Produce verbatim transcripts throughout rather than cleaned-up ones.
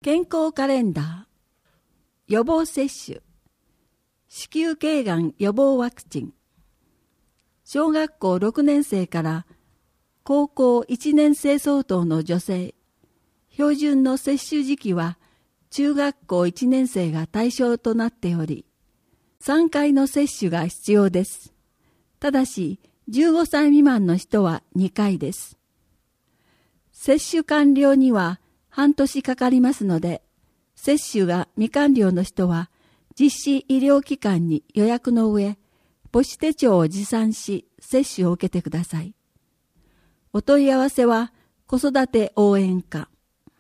健康カレンダー、予防接種、子宮頸がん予防ワクチン、小学校ろくねん生から高校いちねん生相当の女性、標準の接種時期は中学校いちねん生が対象となっており、さんかいの接種が必要です。ただし、じゅうごさい未満の人はにかいです。接種完了には半年かかりますので、接種が未完了の人は実施医療機関に予約の上、母子手帳を持参し接種を受けてください。お問い合わせは子育て応援課。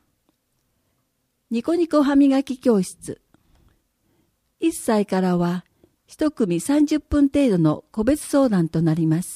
ニコニコ歯磨き教室。いっさいからは一組さんじゅっぷん程度の個別相談となります。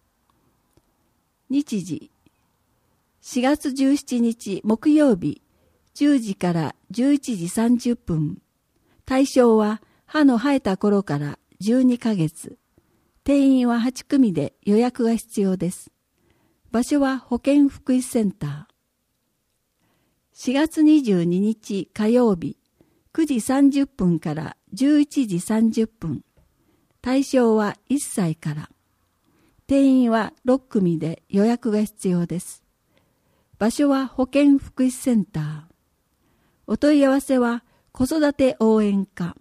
日時しがつじゅうしちにち木曜日じゅうじからじゅういちじさんじゅっぷん。対象は歯の生えた頃からじゅうにかげつ。定員ははちくみで予約が必要です。場所は保健福祉センター。しがつにじゅうににち火曜日くじさんじゅっぷんからじゅういちじさんじゅっぷん。対象はいっさいから。定員はろっくみで予約が必要です。場所は保健福祉センター。お問い合わせは子育て応援課。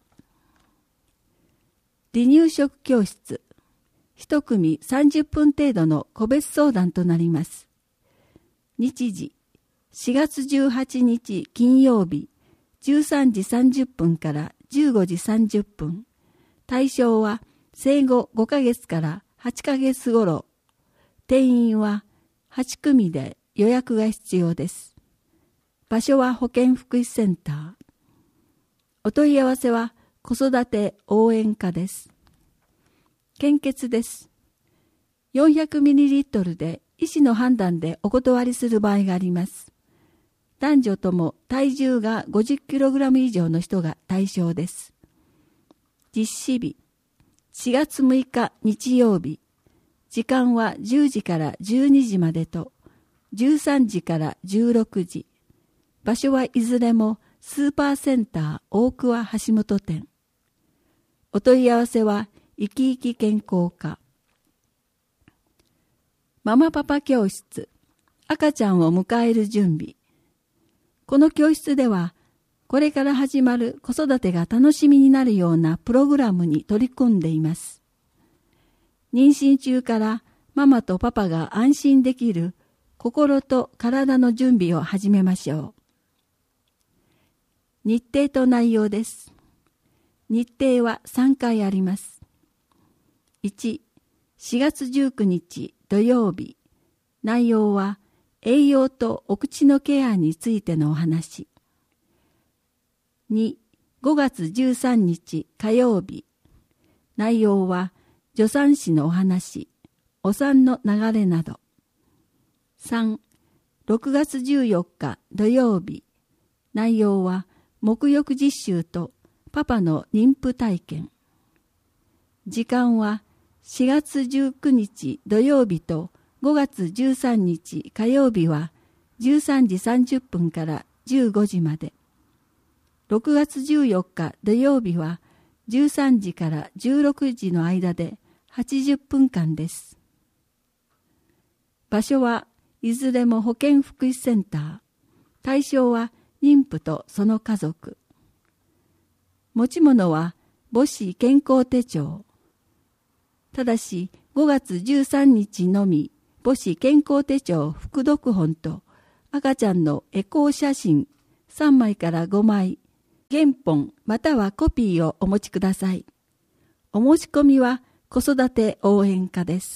離乳食教室。一組さんじゅっぷん程度の個別相談となります。日時しがつじゅうはちにち金曜日じゅうさんじさんじゅっぷんからじゅうごじさんじゅっぷん。対象は生後ごかげつからはちかげつ頃。定員ははちくみで予約が必要です。場所は保健福祉センター。お問い合わせは子育て応援課です。献血です。よんひゃくミリリットル で医師の判断でお断りする場合があります。男女とも体重が ごじゅっキログラム 以上の人が対象です。実施日しがつむいか日曜日。時間はじゅうじからじゅうにじまでとじゅうさんじからじゅうろくじ。場所はいずれもスーパーセンター大桑橋本店。お問い合わせは生き生き健康課。ママパパ教室。赤ちゃんを迎える準備。この教室ではこれから始まる子育てが楽しみになるようなプログラムに取り組んでいます。妊娠中からママとパパが安心できる心と体の準備を始めましょう。日程と内容です。日程はさんかいあります。いち、しがつじゅうくにち土曜日。内容は栄養とお口のケアについてのお話。に、ごがつじゅうさんにち火曜日。内容は助産師のお話、お産の流れなど。さん、ろくがつじゅうよっか土曜日。内容は沐浴実習とパパの妊婦体験。時間はしがつじゅうくにち土曜日とごがつじゅうさんにち火曜日はじゅうさんじさんじゅっぷんからじゅうごじまで。ろくがつじゅうよっか土曜日はじゅうさんじからじゅうろくじの間ではちじゅっぷんかんです。場所はいずれも保健福祉センター。対象は妊婦とその家族。持ち物は母子健康手帳。ただしごがつじゅうさんにちのみ母子健康手帳副読本と赤ちゃんのエコー写真さんまいからごまい、原本またはコピーをお持ちください。お申し込みは子育て応援課です。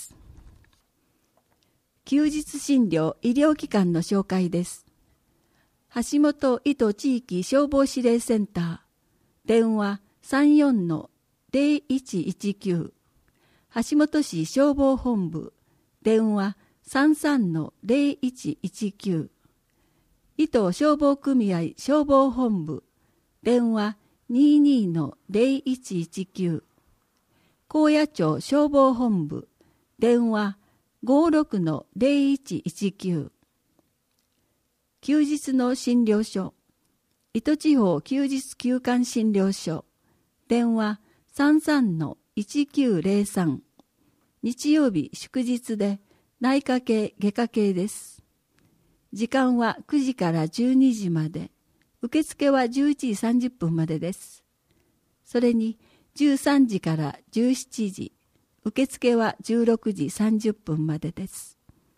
休日診療医療機関の紹介です。橋本糸地域消防指令センター。電話 さんよんのぜろいちいちきゅう。橋本市消防本部。電話 さんさんのぜろいちいちきゅう。糸消防組合消防本部。電話 にじゅうにのぜろいちいちきゅう。高野町消防本部。電話ごじゅうろくのぜろいちいちきゅう。休日の診療所。 糸地方休日休館診療所、電話 さんさんのいちきゅうゼロさん、日曜日祝日で内科系外科系です。時間はくじからじゅうにじまで、受付はじゅういちじさんじゅっぷんまでです。それにじゅうさんじからじゅうしちじ、受付はじゅうろくじさんじゅっぷんまでです。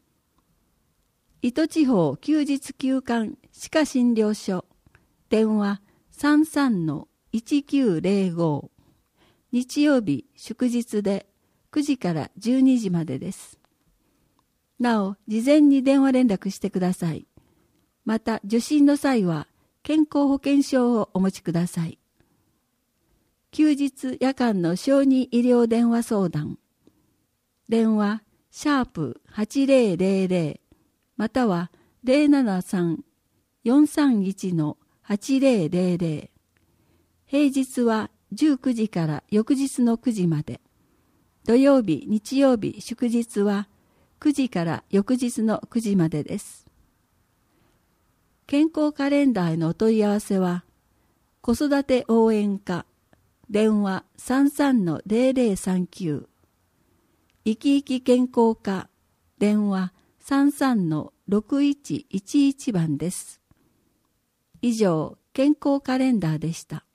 糸地方休日休館歯科診療所、電話 さんさんのいちきゅうゼロご、日曜日祝日でくじからじゅうにじまでです。なお、事前に電話連絡してください。また、受診の際は健康保険証をお持ちください。休日夜間の小児医療電話相談、電話シャープはちゼロゼロゼロまたは ゼロななさん よんさんいち のはちゼロゼロゼロ、平日はじゅうくじから翌日のくじまで、土曜日日曜日祝日はくじから翌日のくじまでです。健康カレンダーへのお問い合わせは、子育て応援課、電話 さんさんのゼロゼロさんきゅう、生き生き健康課、電話 さんさんのろくいちいちいち 番です。以上、健康カレンダーでした。